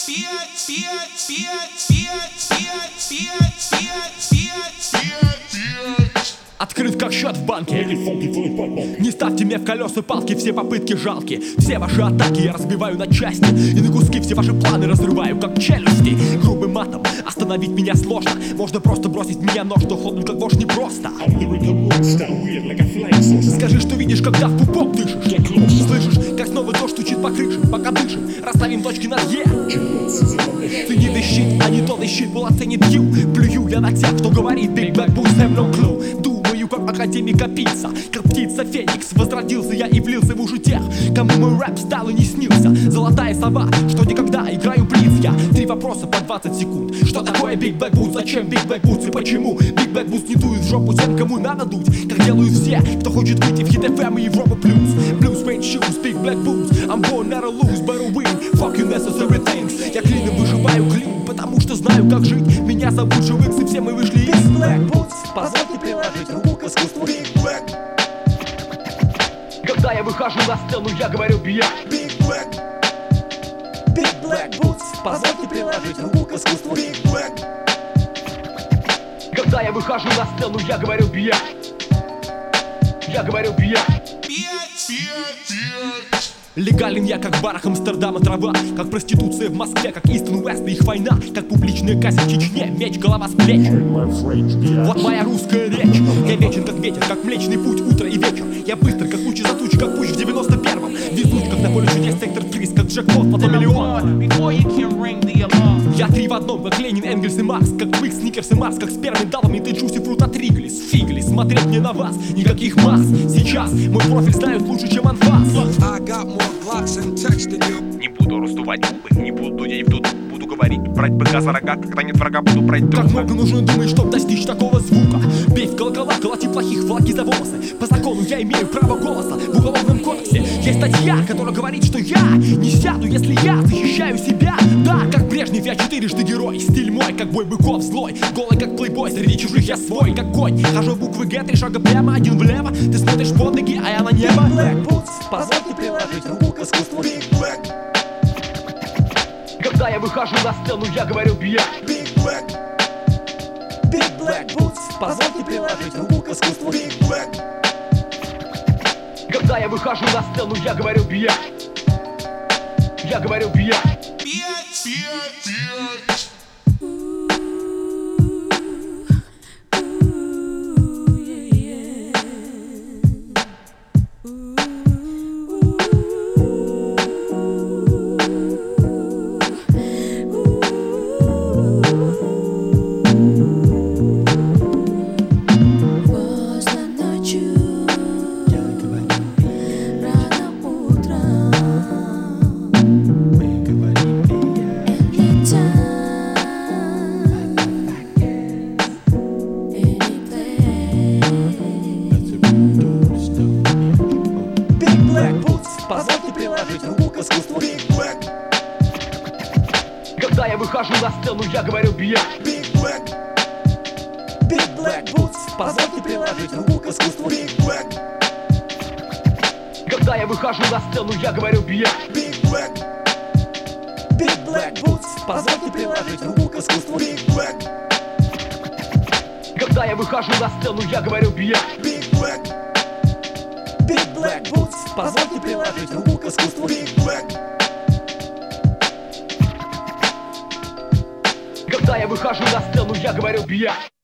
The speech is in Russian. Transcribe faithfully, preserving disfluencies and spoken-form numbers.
Открыт как счет в банке. Не ставьте мне в колеса палки, все попытки жалки. Все ваши атаки я разбиваю на части, и на куски все ваши планы разрываю, как челюсти. Грубым матом остановить меня сложно. Можно просто бросить меня, но что хлопнуть как вождь непросто. Скажи, что видишь, когда в пупок дышишь. Слышишь, как снова дождь стучит по крыше. Пока дышим, расставим точки над «е». Ты не дыщит, а не тот ищит. Был оценит ю. Плюю я на тех, кто говорит Big Black Boots have no clue. Думаю, как академика пицца, как птица Феникс. Возродился я и влился в уши тех, кому мой рэп стал и не снился. Золотая сова, что никогда играю блиц я. Три вопроса по двадцать секунд. Что такое Big Black Boots? Зачем Big Black Boots и почему Big Black Boots не дует в жопу тем, кому надо дуть? Как делают все, кто хочет выйти в Hit эф эм и Европа Плюс. Blues, red shoes, Big Black Boots. I'm born not to lose, but to win. Fuck you necessary things. Я клином выживаю клин, потому что знаю, как жить. Меня зовут Живикс, и все мы вышли из Big Black Boots. Позвольте приложить руку к искусству. Big Black. Когда я выхожу на сцену, я говорю бья. Big Black. Big Black Boots. Позвольте приложить руку к искусству. Big Black. Когда я выхожу на сцену, я говорю бья. Я говорю бья. Легален я, как в барах Амстердама трава, как проституция в Москве, как Истон Уэст и их война, как публичная казнь в Чечне, меч, голова с плеч. Вот моя русская речь. Я вечен, как ветер, как млечный путь, утро и вечер. Я быстр, как лучи за тучи, как путь в девяносто первом. Везуч, как на поле чудес, сектор приз, как джекпот, потом миллион. Я три в одном, как Ленин, Энгельс и Маркс, как Твикс, Сникерс и Марс, как спермин, даламид и джуси, фрут от Риглис, фигли. Смотреть мне на вас, никаких масс. Сейчас мой профиль знают лучше, чем анфас. Не буду раздувать губы, не буду дудеть в дуду. Буду говорить, брать быка за рога, когда нет врага, буду брать друга. Как много нужно думать, чтоб достичь такого звука. Бей в колокола, колоти плохих, флаги за волосы. По закону я имею право голоса. В уголовном кодексе есть статья, которая говорит, что я не сяду, если я защищаю себя. Да, как Брежнев, я четырежды герой. Стиль мой, как бой быков злой. Голый, как плейбой, среди чужих я свой, как конь. Хожу буквы Г, три шага прямо, один влево. Ты смотришь под ноги, а я на небо. Big Black Boots. Позвольте приложить руку к искусству. Big Black. Когда я выхожу на сцену, я говорю бья. Big Black. Big Black Boots. Позвольте приложить руку к искусству. Big Black. Когда я выхожу на сцену, я говорю бья. Я говорю бья. Позвольте приложить руку к искусству. Big Black. Когда я выхожу на сцену, я говорю бья. Big Black. Big Black Boots. Позвольте приложить руку к искусству. Big Black. Когда я выхожу на сцену, я говорю бья. Big Black. Big Black Boots. Позвольте приложить руку к искусству. Big Black. Когда я выхожу на сцену, я говорю бья. Big Black. Big Black Boots. Позвольте приложить руку к искусству. Big Black. Когда я выхожу на сцену, я говорю бья.